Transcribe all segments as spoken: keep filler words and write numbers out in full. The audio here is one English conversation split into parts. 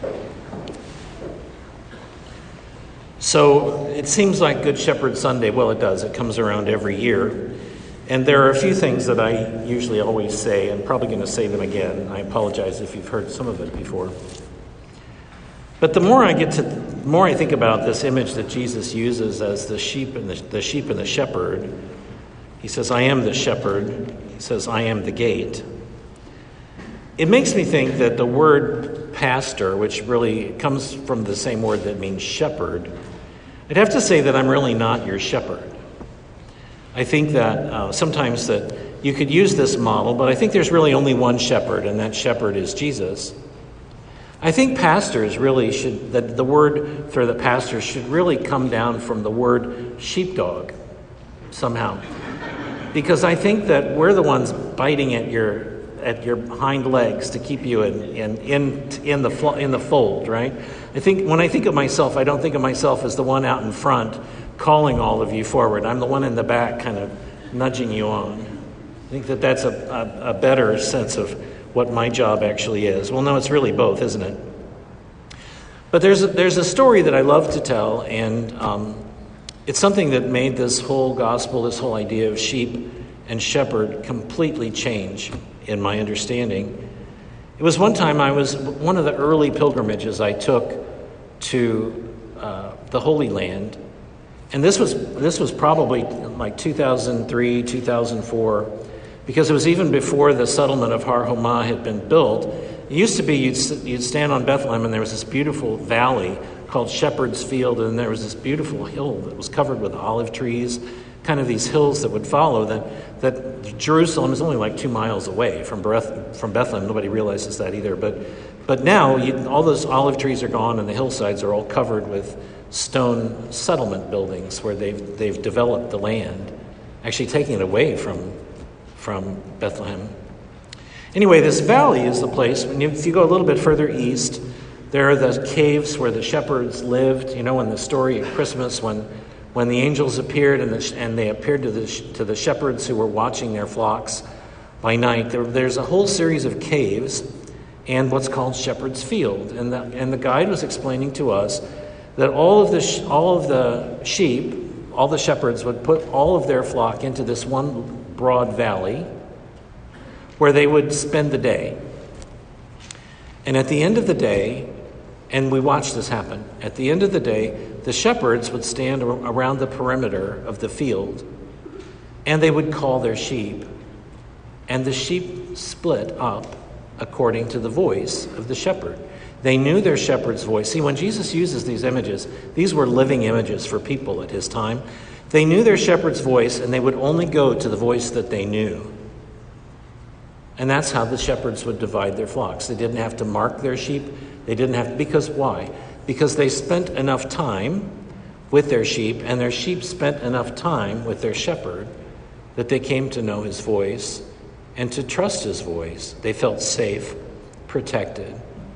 So it seems like Good Shepherd Sunday, well, it does. It comes around every year. And there are a few things that I usually always say. I'm probably going to say them again. I apologize if you've heard some of it before. But the more I get to, the more I think about this image that Jesus uses as the sheep and the, the sheep and the shepherd. He says, I am the shepherd. He says, I am the gate. It makes me think that the word pastor, which really comes from the same word that means shepherd, I'd have to say that I'm really not your shepherd. I think that uh, sometimes that you could use this model, but I think there's really only one shepherd, and that shepherd is Jesus. I think pastors really should, that the word for the pastor should really come down from the word sheepdog somehow. Because I think that we're the ones biting at your at your hind legs to keep you in in in, in the in the fold, right? I think when I think of myself, I don't think of myself as the one out in front calling all of you forward. I'm the one in the back kind of nudging you on. I think that that's a, a, a better sense of what my job actually is. Well, no, it's really both, isn't it? But there's a, there's a story that I love to tell, and um, it's something that made this whole gospel, this whole idea of sheep and shepherd completely change in my understanding. It was one time I was, one of the early pilgrimages I took to uh, the Holy Land. And this was this was probably like two thousand three, two thousand four, because it was even before the settlement of Har Homa had been built. It used to be you'd, you'd stand on Bethlehem and there was this beautiful valley called Shepherd's Field, and there was this beautiful hill that was covered with olive trees, kind of these hills that would follow, that that Jerusalem is only like two miles away from Beth, from Bethlehem. Nobody realizes that either. But but now you, all those olive trees are gone, and the hillsides are all covered with stone settlement buildings where they've they've developed the land, actually taking it away from from Bethlehem. Anyway, this valley is the place. When you, if you go a little bit further east, there are the caves where the shepherds lived. You know, in the story at Christmas, when when the angels appeared and, the, and they appeared to the to the shepherds who were watching their flocks by night, there, there's a whole series of caves and what's called Shepherd's Field. And the, and the guide was explaining to us that all of the sh- all of the sheep, all the shepherds would put all of their flock into this one broad valley where they would spend the day. And at the end of the day, and we watched this happen, at the end of the day, the shepherds would stand around the perimeter of the field, and they would call their sheep, and the sheep split up according to the voice of the shepherd. They knew their shepherd's voice. See, when Jesus uses these images, these were living images for people at his time. They knew their shepherd's voice, and they would only go to the voice that they knew. And that's how the shepherds would divide their flocks. They didn't have to mark their sheep. They didn't have, because why? Because they spent enough time with their sheep, and their sheep spent enough time with their shepherd that they came to know his voice and to trust his voice. They felt safe, protected.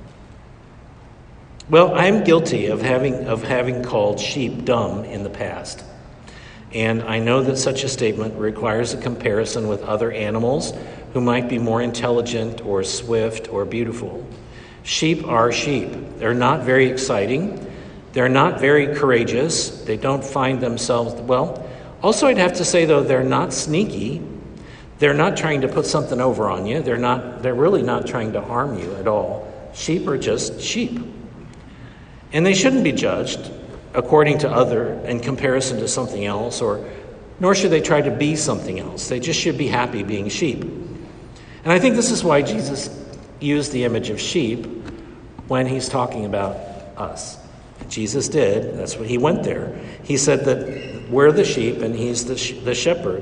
Well, I'm guilty of having of having called sheep dumb in the past. And I know that such a statement requires a comparison with other animals who might be more intelligent or swift or beautiful. Sheep are sheep. They're not very exciting. They're not very courageous. They don't find themselves, well, also I'd have to say, though, they're not sneaky. They're not trying to put something over on you. They're not, they're really not trying to harm you at all. Sheep are just sheep. And they shouldn't be judged according to other, in comparison to something else, or nor should they try to be something else. They just should be happy being sheep. And I think this is why Jesus used the image of sheep when he's talking about us. Jesus did. That's what he went there. He said that we're the sheep and he's the, sh- the shepherd.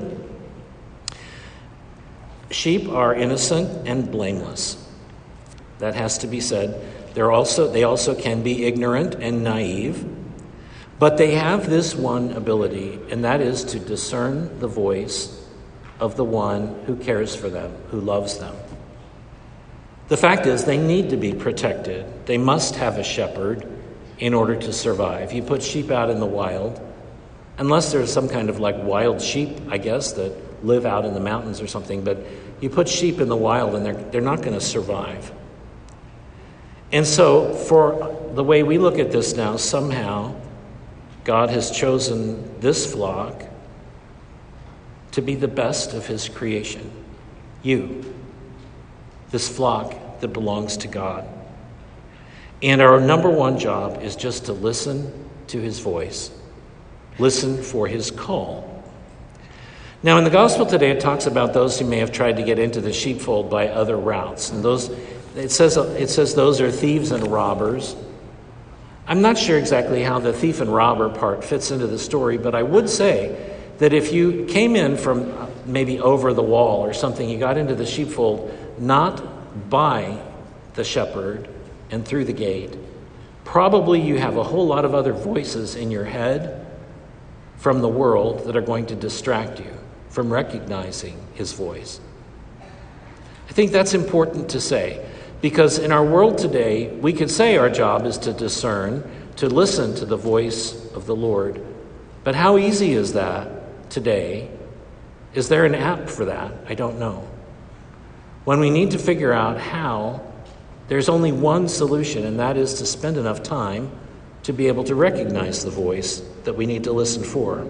Sheep are innocent and blameless. That has to be said. They're also they also can be ignorant and naive, but they have this one ability, and that is to discern the voice of the one who cares for them, who loves them. The fact is, they need to be protected. They must have a shepherd in order to survive. You put sheep out in the wild, unless there's some kind of like wild sheep, I guess, that live out in the mountains or something, but you put sheep in the wild and they're they're not going to survive. And so for the way we look at this now, somehow God has chosen this flock to be the best of his creation. You, this flock that belongs to God. And our number one job is just to listen to his voice. Listen for his call. Now, in the gospel today, it talks about those who may have tried to get into the sheepfold by other routes. And those, it says, it says those are thieves and robbers. I'm not sure exactly how the thief and robber part fits into the story, but I would say that if you came in from maybe over the wall or something, you got into the sheepfold not by the shepherd and through the gate, probably you have a whole lot of other voices in your head from the world that are going to distract you from recognizing his voice. I think that's important to say, because in our world today, we could say our job is to discern, to listen to the voice of the Lord. But how easy is that today? Is there an app for that? I don't know. When we need to figure out how, there's only one solution, and that is to spend enough time to be able to recognize the voice that we need to listen for.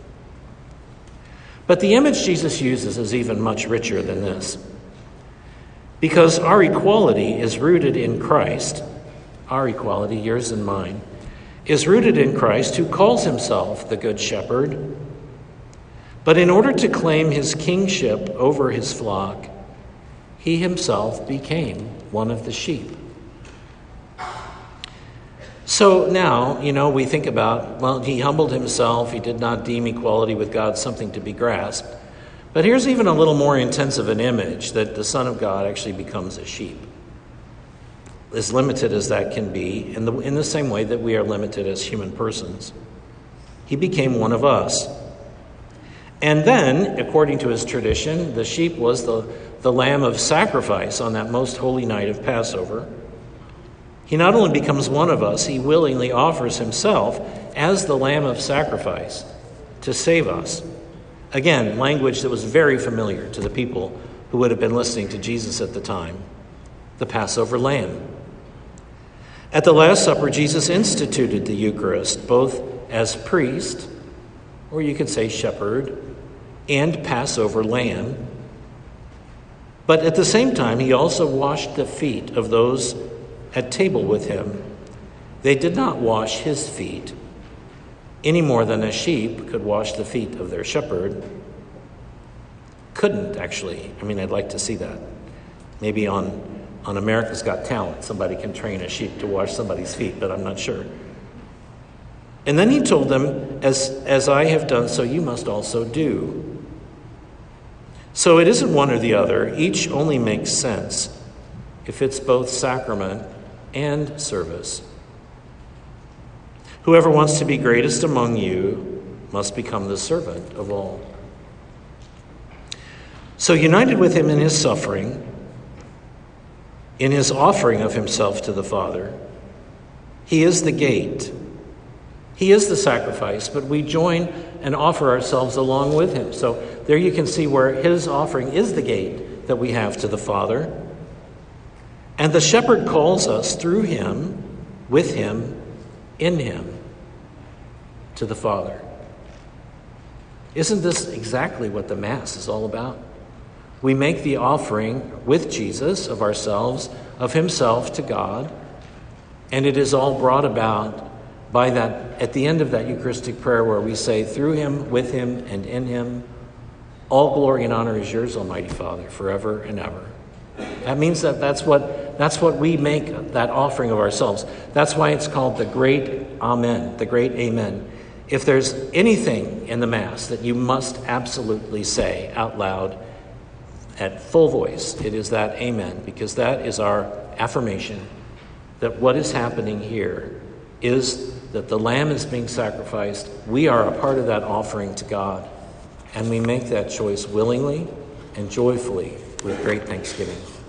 But the image Jesus uses is even much richer than this. Because our equality is rooted in Christ, our equality, yours and mine, is rooted in Christ, who calls himself the Good Shepherd. But in order to claim his kingship over his flock, he himself became one of the sheep. So now, you know, we think about, well, he humbled himself. He did not deem equality with God something to be grasped. But here's even a little more intense of an image, that the Son of God actually becomes a sheep. As limited as that can be, in the, in the same way that we are limited as human persons. He became one of us. And then, according to his tradition, the sheep was the, the lamb of sacrifice on that most holy night of Passover. He not only becomes one of us, he willingly offers himself as the lamb of sacrifice to save us. Again, language that was very familiar to the people who would have been listening to Jesus at the time. The Passover lamb. At the Last Supper, Jesus instituted the Eucharist both as priest, or you could say shepherd, and Passover lamb. But at the same time, he also washed the feet of those at table with him. They did not wash his feet any more than a sheep could wash the feet of their shepherd. Couldn't, actually. I mean, I'd like to see that. Maybe on, on America's Got Talent, somebody can train a sheep to wash somebody's feet, but I'm not sure. And then he told them, as, as I have done, so you must also do. So it isn't one or the other. Each only makes sense if it's both sacrament and service. Whoever wants to be greatest among you must become the servant of all. So united with him in his suffering, in his offering of himself to the Father, he is the gate. He is the sacrifice, but we join and offer ourselves along with him. So there you can see where his offering is the gate that we have to the Father. And the shepherd calls us through him, with him, in him, to the Father. Isn't this exactly what the Mass is all about? We make the offering with Jesus of ourselves, of himself to God, and it is all brought about by that, at the end of that Eucharistic prayer where we say, through him, with him, and in him, all glory and honor is yours, Almighty Father, forever and ever. That means that that's what, that's what we make that offering of ourselves. That's why it's called the Great Amen, the Great Amen. If there's anything in the Mass that you must absolutely say out loud at full voice, it is that Amen, because that is our affirmation that what is happening here is that the Lamb is being sacrificed. We are a part of that offering to God, and we make that choice willingly and joyfully with great thanksgiving.